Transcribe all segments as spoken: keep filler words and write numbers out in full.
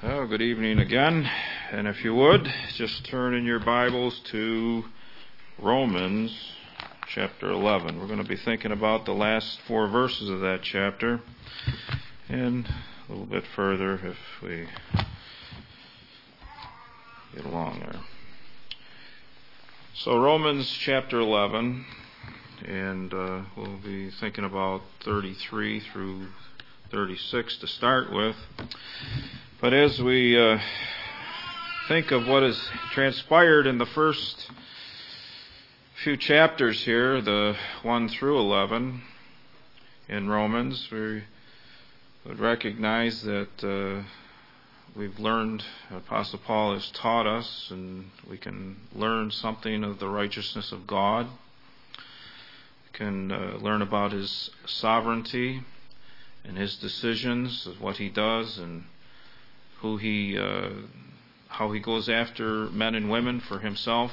Well, good evening again, and if you would, just turn in your Bibles to Romans chapter eleven. We're going to be thinking about the last four verses of that chapter, and a little bit further if we get along there. So Romans chapter eleven, and uh, we'll be thinking about thirty-three through thirty-six to start with. But as we uh, think of what has transpired in the first few chapters here, the one through eleven in Romans, we would recognize that uh, we've learned, Apostle Paul has taught us, and we can learn something of the righteousness of God. We can uh, learn about His sovereignty and His decisions, of what He does, and who he, uh, how he goes after men and women for himself.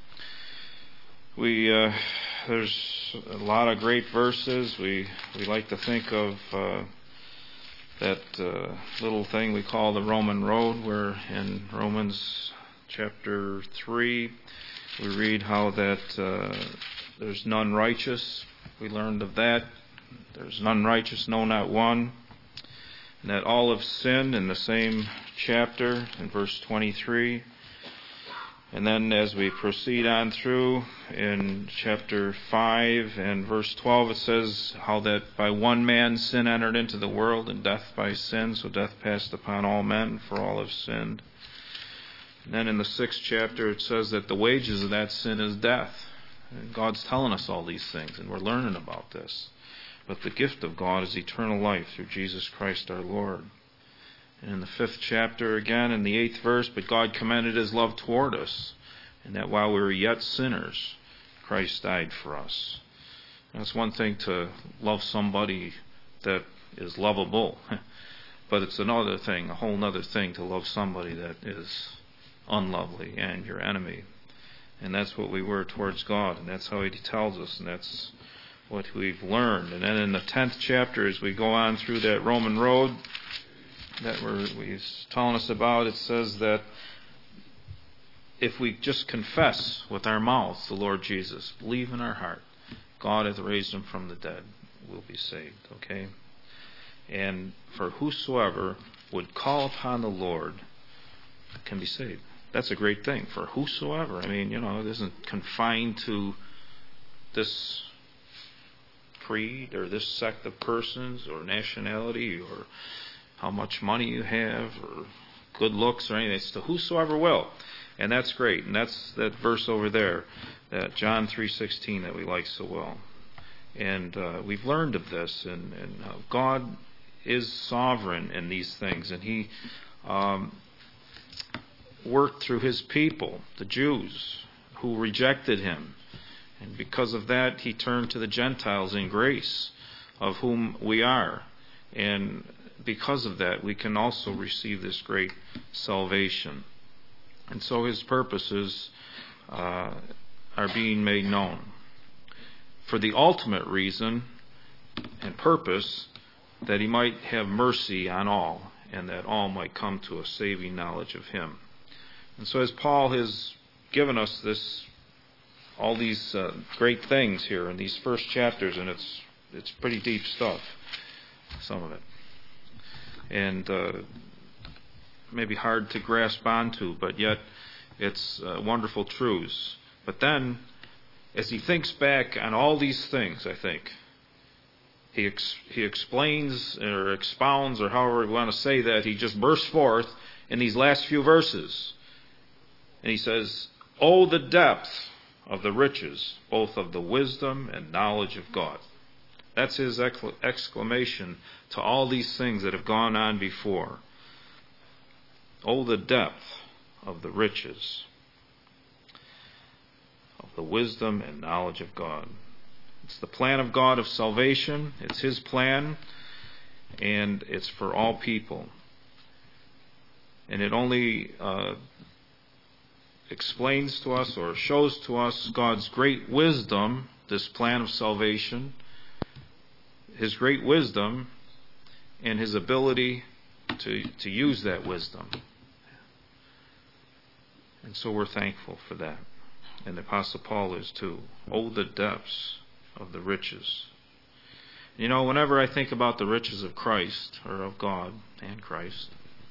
We uh, there's a lot of great verses. We we like to think of uh, that uh, little thing we call the Roman road, where in Romans chapter three we read how that uh, there's none righteous. We learned of that. There's none righteous, no, not one. And that all have sinned in the same chapter in verse twenty-three. And then as we proceed on through in chapter five and verse twelve, it says how that by one man sin entered into the world, and death by sin, so death passed upon all men, for all have sinned. And then in the sixth chapter it says that the wages of that sin is death. And God's telling us all these things, and we're learning about this. But the gift of God is eternal life through Jesus Christ our Lord. And in the fifth chapter, again, in the eighth verse, but God commended His love toward us, and that while we were yet sinners, Christ died for us. Now, it's one thing to love somebody that is lovable, but it's another thing, a whole other thing to love somebody that is unlovely and your enemy. And that's what we were towards God, and that's how He tells us, and that's what we've learned. And then in the tenth chapter, as we go on through that Roman road that we're, he's telling us about, it says that if we just confess with our mouths the Lord Jesus, believe in our heart, God hath raised Him from the dead, we'll be saved, okay? And for whosoever would call upon the Lord can be saved. That's a great thing, for whosoever. I mean, you know, it isn't confined to this creed or this sect of persons or nationality or how much money you have or good looks or anything. It's to whosoever will. And that's great. And that's that verse over there, that John three sixteen that we like so well. And uh, we've learned of this, and, and uh, God is sovereign in these things, and He um, worked through His people, the Jews, who rejected Him. And because of that, He turned to the Gentiles in grace, of whom we are. And because of that, we can also receive this great salvation. And so His purposes uh, are being made known. For the ultimate reason and purpose that He might have mercy on all, and that all might come to a saving knowledge of Him. And so as Paul has given us this all these uh, great things here in these first chapters, and it's it's pretty deep stuff, some of it, and uh, maybe hard to grasp onto, but yet it's uh, wonderful truths. But then, as he thinks back on all these things, I think he ex- he explains or expounds, or however we want to say that, he just bursts forth in these last few verses, and he says, "Oh, the depth of the riches, both of the wisdom and knowledge of God." That's his exclamation to all these things that have gone on before. Oh, the depth of the riches, of the wisdom and knowledge of God. It's the plan of God of salvation. It's His plan, and it's for all people. And it only uh, explains to us or shows to us God's great wisdom, this plan of salvation, His great wisdom and His ability to, to use that wisdom. And so we're thankful for that. And the Apostle Paul is too. Oh, the depths of the riches. You know, whenever I think about the riches of Christ, or of God and Christ,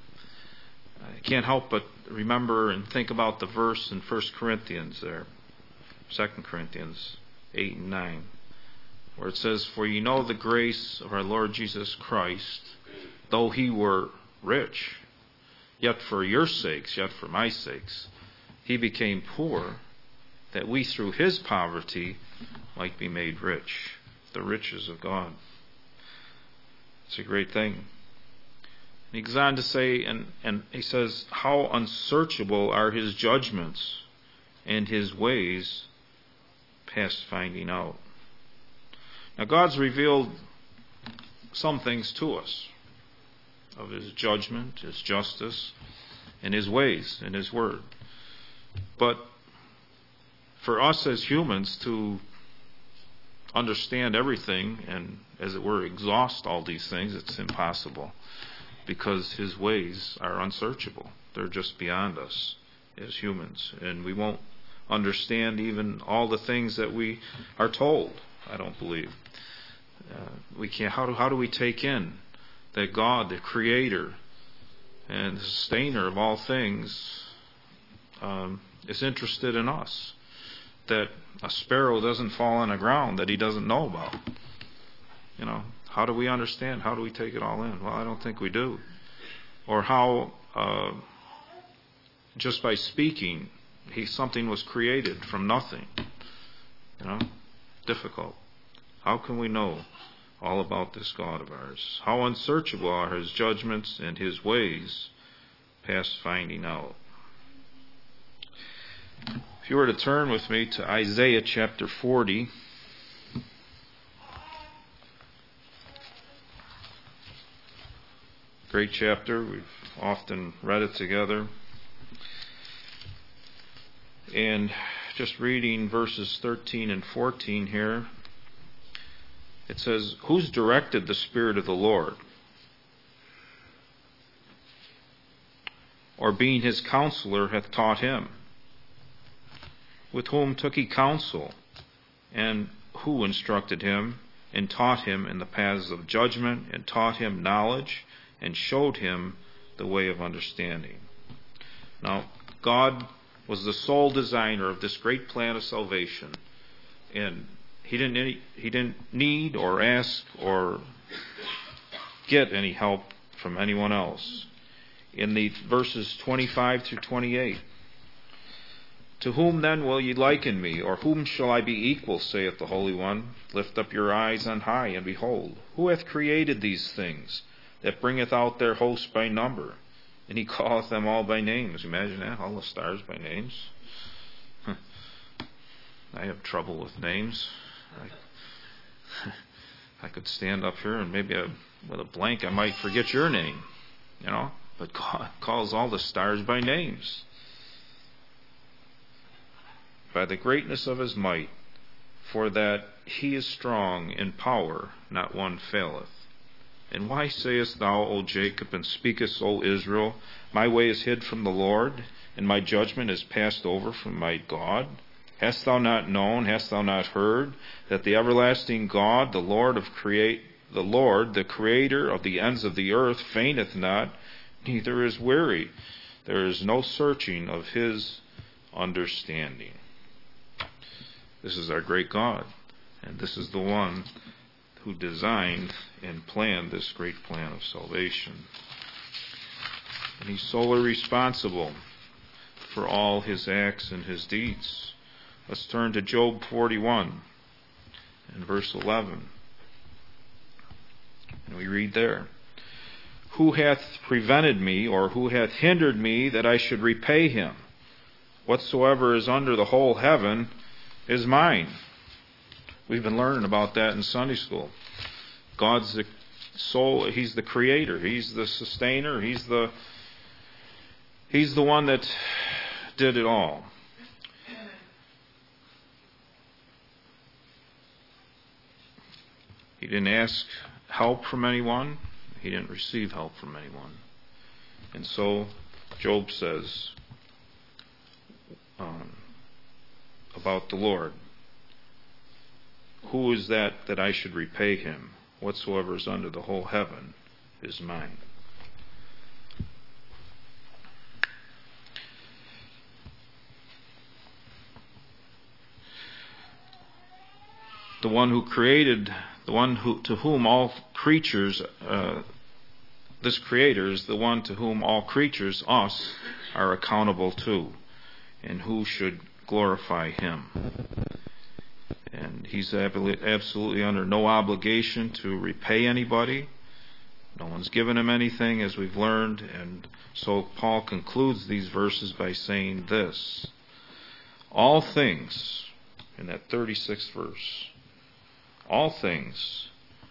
I can't help but remember and think about the verse in First Corinthians there, Second Corinthians eight and nine, where it says, "For ye know the grace of our Lord Jesus Christ, though he were rich, yet for your sakes, yet for my sakes, he became poor, that we through his poverty might be made rich." The riches of God. It's a great thing. He goes on to say, and, and he says, how unsearchable are his judgments, and his ways past finding out. Now God's revealed some things to us of his judgment, his justice, and his ways, and his word. But for us as humans to understand everything and, as it were, exhaust all these things, it's impossible, because his ways are unsearchable. They're just beyond us as humans, and we won't understand even all the things that we are told, I don't believe. Uh, we can't. How do, how do we take in that God, the Creator and the Sustainer of all things, um, is interested in us? That a sparrow doesn't fall on the ground that he doesn't know about. You know, how do we understand? How do we take it all in? Well, I don't think we do. Or how, uh, just by speaking, he something was created from nothing. You know, difficult. How can we know all about this God of ours? How unsearchable are his judgments and his ways past finding out. If you were to turn with me to Isaiah chapter forty, great chapter. We've often read it together. And just reading verses thirteen and fourteen here, it says, "Who's directed the Spirit of the Lord? Or being his counselor hath taught him? With whom took he counsel? And who instructed him, and taught him in the paths of judgment, and taught him knowledge, and showed him the way of understanding?" Now, God was the sole designer of this great plan of salvation, and he didn't any, he didn't need or ask or get any help from anyone else. In the verses twenty-five through twenty-eight, "To whom then will ye liken me, or whom shall I be equal, saith the Holy One? Lift up your eyes on high, and behold, who hath created these things, that bringeth out their host by number? And he calleth them all by names." Imagine that, all the stars by names. I have trouble with names. I, I could stand up here and maybe I, with a blank I might forget your name, you know. But God calls all the stars by names. "By the greatness of his might, for that he is strong in power, not one faileth. And why sayest thou, O Jacob, and speakest, O Israel, my way is hid from the Lord, and my judgment is passed over from my God? Hast thou not known, hast thou not heard, that the everlasting God, the Lord of create, the Lord, the Creator of the ends of the earth, fainteth not, neither is weary. There is no searching of his understanding." This is our great God, and this is the one who designed and planned this great plan of salvation. And he's solely responsible for all his acts and his deeds. Let's turn to Job forty-one and verse eleven. And we read there, "Who hath prevented me, or who hath hindered me, that I should repay him? Whatsoever is under the whole heaven is mine." We've been learning about that in Sunday school. God's the soul, he's the creator, he's the sustainer, he's the he's the one that did it all. He didn't ask help from anyone. He didn't receive help from anyone. And so Job says um, about the Lord, who is that that I should repay him? Whatsoever is under the whole heaven is mine. The one who created, the one who, to whom all creatures, uh, this Creator is the one to whom all creatures, us, are accountable to, and who should glorify him. And he's absolutely under no obligation to repay anybody. No one's given him anything, as we've learned. And so Paul concludes these verses by saying this: all things, in that thirty-sixth verse, all things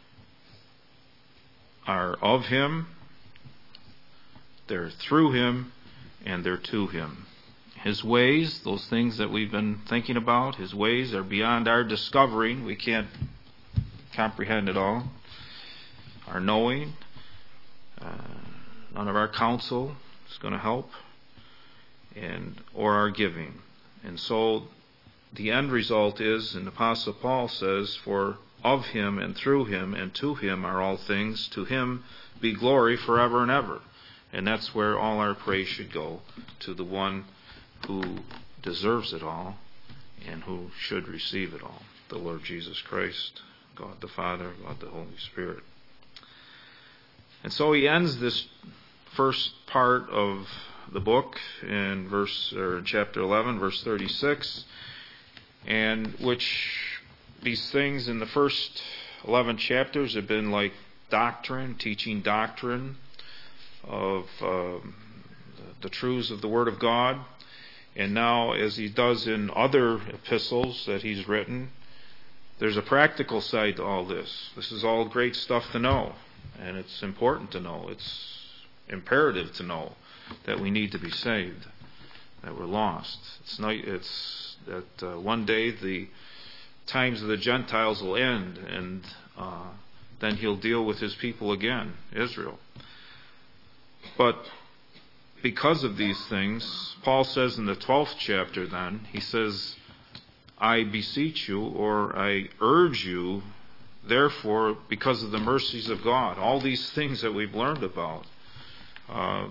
are of him, they're through him, and they're to him. His ways, those things that we've been thinking about, his ways are beyond our discovering. We can't comprehend it all. Our knowing, uh, none of our counsel is going to help, and or our giving. And so the end result is, and the Apostle Paul says, for of him and through him and to him are all things, to him be glory forever and ever. And that's where all our praise should go, to the one who deserves it all and who should receive it all, the Lord Jesus Christ, God the Father, God the Holy Spirit. And so he ends this first part of the book in verse or chapter eleven, verse thirty-six, and which these things in the first eleven chapters have been like doctrine, teaching doctrine of uh, the truths of the Word of God. And now, as he does in other epistles that he's written, there's a practical side to all this. This is all great stuff to know, and it's important to know. It's imperative to know that we need to be saved, that we're lost. It's not, it's that uh, one day the times of the Gentiles will end, and uh, then he'll deal with his people again, Israel. But because of these things, Paul says in the twelfth chapter then, he says, I beseech you, or I urge you, therefore, because of the mercies of God, all these things that we've learned about, uh,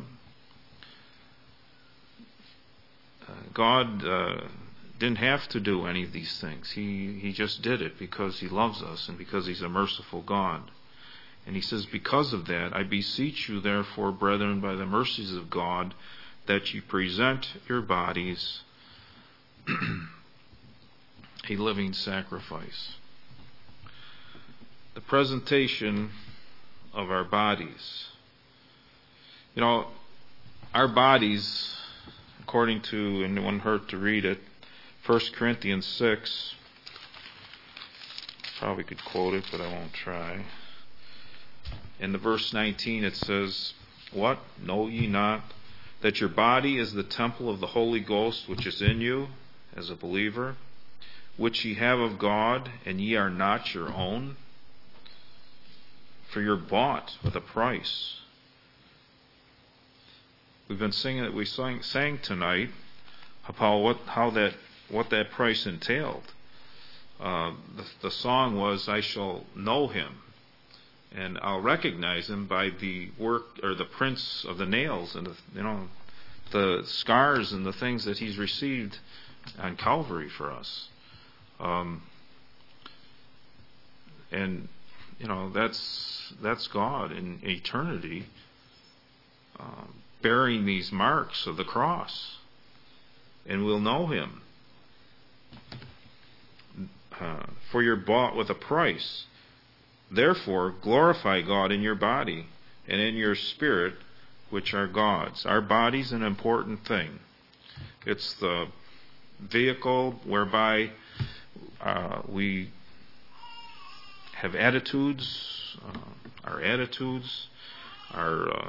God uh, didn't have to do any of these things. He, he just did it because he loves us and because he's a merciful God. And he says, because of that, I beseech you, therefore, brethren, by the mercies of God, that you present your bodies a living sacrifice. The presentation of our bodies. You know, our bodies, according to, and it wouldn't hurt to read it, First Corinthians six, probably could quote it, but I won't try. In the verse nineteen it says, what? Know ye not that your body is the temple of the Holy Ghost which is in you, as a believer, which ye have of God, and ye are not your own? For you're bought with a price. We've been singing, we sang, sang tonight about what, how that, what that price entailed. Uh, the, the song was, I shall know him, and I'll recognize him by the work or the prints of the nails and the, you know, the scars and the things that he's received on Calvary for us. Um, and you know, that's that's God in eternity, um, bearing these marks of the cross, and we'll know him. Uh, for you're bought with a price. Therefore, glorify God in your body and in your spirit, which are God's. Our body's an important thing. It's the vehicle whereby uh, we have attitudes, uh, our attitudes, our uh,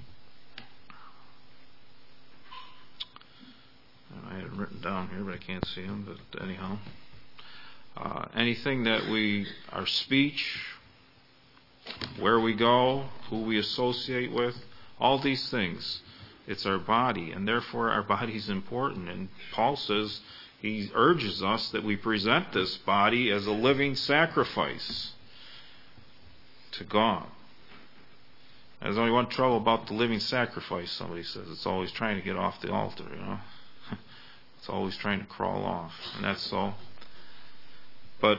I had it written down here, but I can't see them. But anyhow, uh, anything that we, our speech, where we go, who we associate with, all these things It's our body, and therefore our body is important. And Paul says, he urges us that we present this body as a living sacrifice to God. There's only one trouble about the living sacrifice, somebody says. It's always trying to get off the altar, you know. It's always trying to crawl off. And that's so. But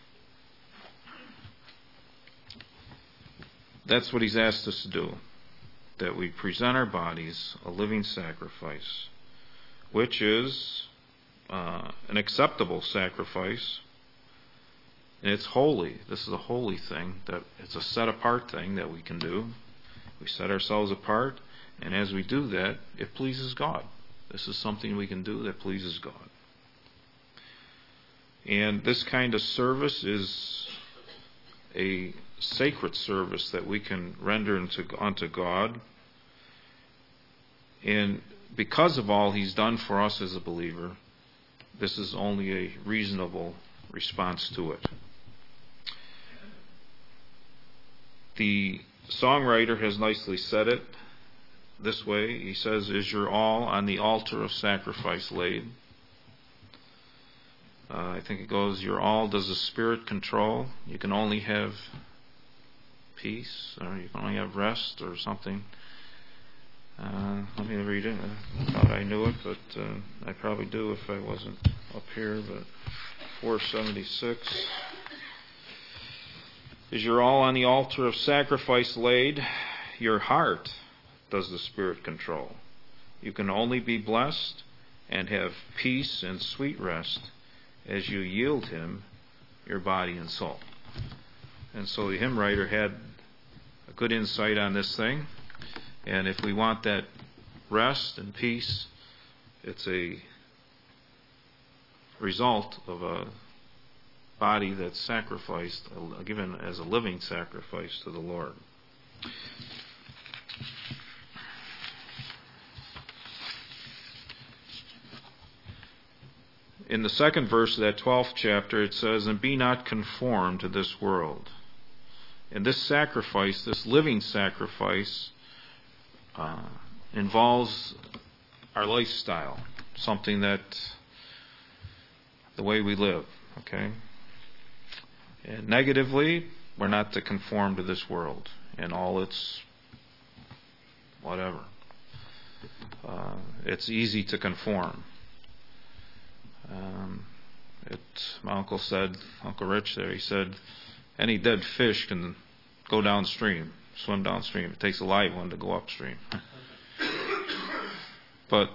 that's what he's asked us to do. That we present our bodies a living sacrifice, which is uh, an acceptable sacrifice. And it's holy. This is a holy thing. That it's a set apart thing that we can do. We set ourselves apart, and as we do that, it pleases God. This is something we can do that pleases God. And this kind of service is a sacred service that we can render unto, unto God. And because of all He's done for us as a believer, this is only a reasonable response to it. The songwriter has nicely said it this way. He says, "Is your all on the altar of sacrifice laid?" Uh, I think it goes, "Your all does the Spirit control? You can only have peace, or you can only have rest," or something. Uh, let me read it. I thought I knew it, but uh, I probably do if I wasn't up here. But four seventy-six. "Is your all on the altar of sacrifice laid? Your heart does the Spirit control. You can only be blessed and have peace and sweet rest as you yield Him your body and soul." And so the hymn writer had a good insight on this thing. And if we want that rest and peace, it's a result of a body that's sacrificed, given as a living sacrifice to the Lord. In the second verse of that twelfth chapter, it says, "And be not conformed to this world." And this sacrifice, this living sacrifice, uh, involves our lifestyle, something that, the way we live, okay? And negatively, we're not to conform to this world and all its whatever. Uh, it's easy to conform. Um, it, my uncle said, Uncle Rich there, he said, any dead fish can go downstream, swim downstream. It takes a live one to go upstream. But,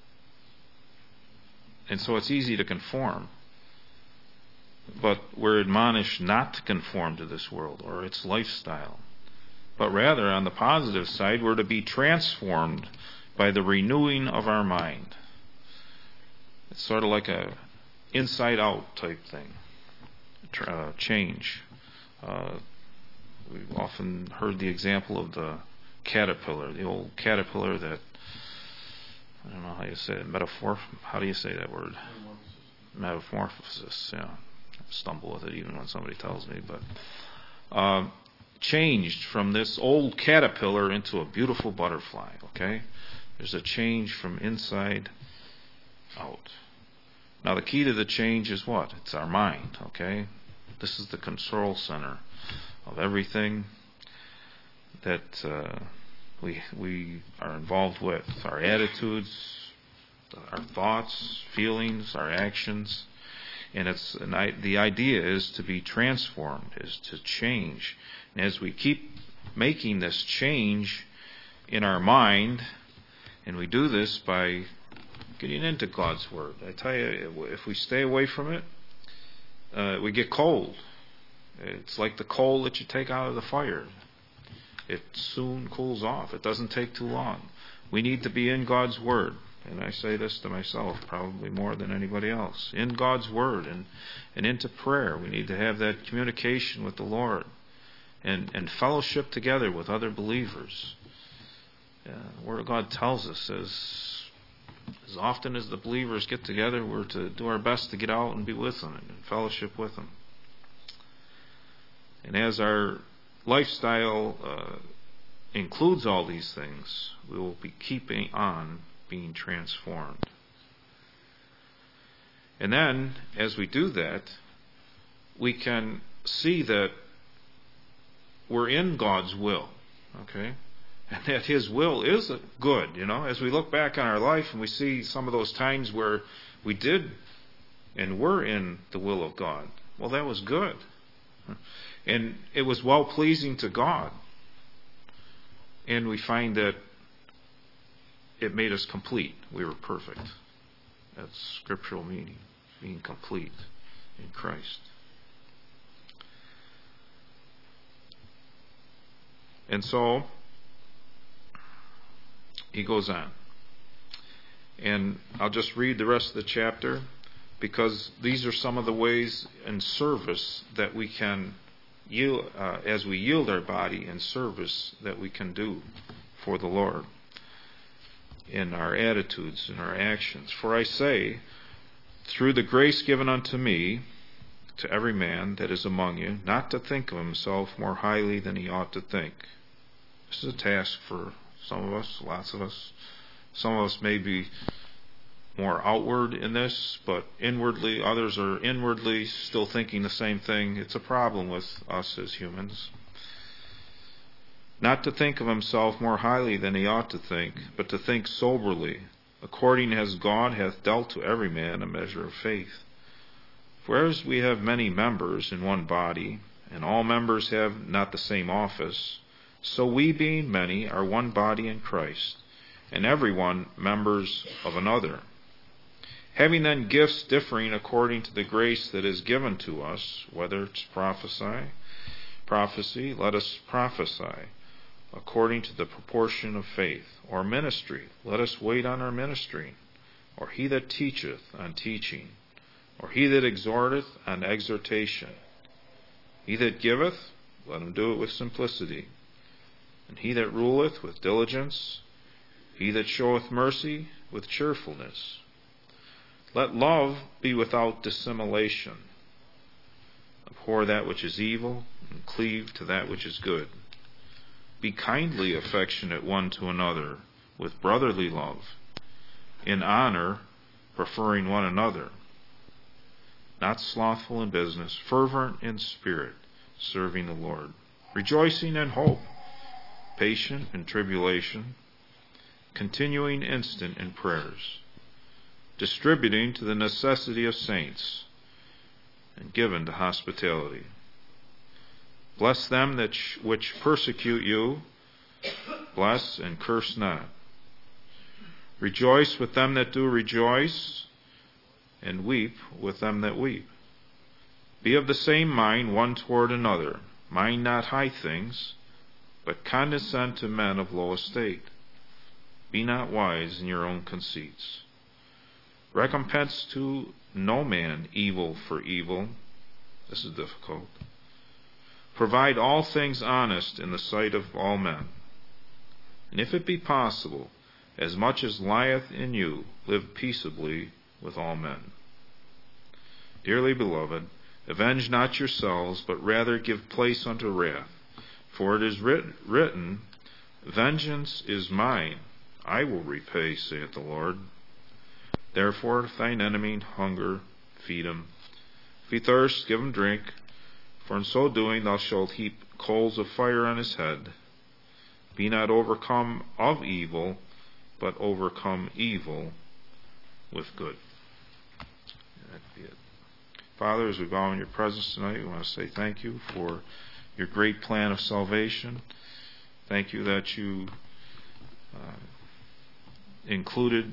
and so it's easy to conform. But we're admonished not to conform to this world or its lifestyle. But rather, on the positive side, we're to be transformed by the renewing of our mind. It's sort of like a inside-out type thing, uh, change. Uh, we've often heard the example of the caterpillar, the old caterpillar that, I don't know how you say it, metaphor, how do you say that word? Metamorphosis. Metamorphosis, yeah. I stumble with it even when somebody tells me, but uh, changed from this old caterpillar into a beautiful butterfly, okay? There's a change from inside out. Now the key to the change is what? It's our mind, okay? This is the control center of everything that uh, we we are involved with. Our attitudes, our thoughts, feelings, our actions. And it's an, the idea is to be transformed, is to change. And as we keep making this change in our mind, and we do this by getting into God's Word. I tell you, if we stay away from it, uh, we get cold. It's like the coal that you take out of the fire. It soon cools off. It doesn't take too long. We need to be in God's Word. And I say this to myself probably more than anybody else. In God's Word and, and into prayer. We need to have that communication with the Lord. And, and fellowship together with other believers. Uh, the Word of God tells us as As often as the believers get together, we're to do our best to get out and be with them and fellowship with them. And as our lifestyle uh, includes all these things, we will be keeping on being transformed. And then, as we do that, we can see that we're in God's will, okay? And that His will is good, you know. As we look back on our life and we see some of those times where we did and were in the will of God, well, that was good. And it was well-pleasing to God. And we find that it made us complete. We were perfect. That's scriptural meaning, being complete in Christ. And so, he goes on. And I'll just read the rest of the chapter, because these are some of the ways in service that we can yield, uh, as we yield our body in service, that we can do for the Lord in our attitudes and our actions. For I say, through the grace given unto me, to every man that is among you, not to think of himself more highly than he ought to think. This is a task for some of us, lots of us. Some of us may be more outward in this, but inwardly, others are inwardly still thinking the same thing. It's a problem with us as humans. Not to think of himself more highly than he ought to think, but to think soberly, according as God hath dealt to every man a measure of faith. For as we have many members in one body, and all members have not the same office, so we, being many, are one body in Christ, and every one members of another. Having then gifts differing according to the grace that is given to us, whether it's prophesy, prophecy, let us prophesy, according to the proportion of faith, or ministry, let us wait on our ministry, or he that teacheth on teaching, or he that exhorteth on exhortation. He that giveth, let him do it with simplicity. And he that ruleth with diligence, he that showeth mercy with cheerfulness. Let love be without dissimulation. Abhor that which is evil, and cleave to that which is good. Be kindly affectionate one to another, with brotherly love, in honor, preferring one another. Not slothful in business, fervent in spirit, serving the Lord, rejoicing in hope, patient in tribulation, continuing instant in prayers, distributing to the necessity of saints, and given to hospitality. Bless them that sh- which persecute you, bless and curse not. Rejoice with them that do rejoice, and weep with them that weep. Be of the same mind one toward another. Mind not high things, but condescend to men of low estate. Be not wise in your own conceits. Recompense to no man evil for evil. This is difficult. Provide all things honest in the sight of all men. And if it be possible, as much as lieth in you, live peaceably with all men. Dearly beloved, avenge not yourselves, but rather give place unto wrath. For it is writ- written, Vengeance is mine, I will repay, saith the Lord. Therefore, if thine enemy hunger, feed him. If he thirst, give him drink. For in so doing thou shalt heap coals of fire on his head. Be not overcome of evil, but overcome evil with good. That'd be it. Father, as we bow in your presence tonight, we want to say thank you for your great plan of salvation. Thank you that you uh, included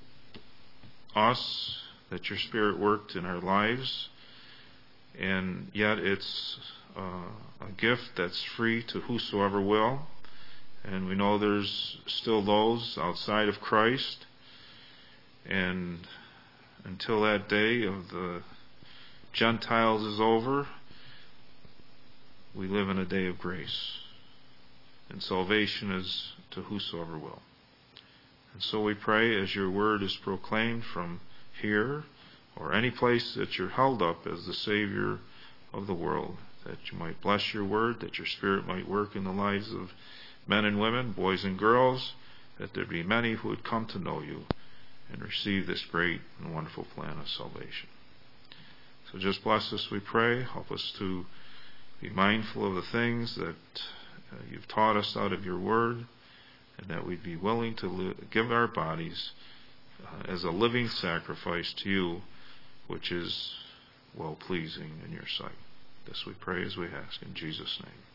us, that your Spirit worked in our lives, and yet it's uh, a gift that's free to whosoever will. And we know there's still those outside of Christ, and until that day of the Gentiles is over, we live in a day of grace, and salvation is to whosoever will. And so we pray, as your word is proclaimed from here or any place that you're held up as the Savior of the world, that you might bless your word, that your Spirit might work in the lives of men and women, boys and girls, that there be many who would come to know you and receive this great and wonderful plan of salvation. So just bless us, we pray. Help us to be mindful of the things that uh, you've taught us out of your word, and that we'd be willing to li- give our bodies uh, as a living sacrifice to you, which is well-pleasing in your sight. This we pray as we ask in Jesus' name.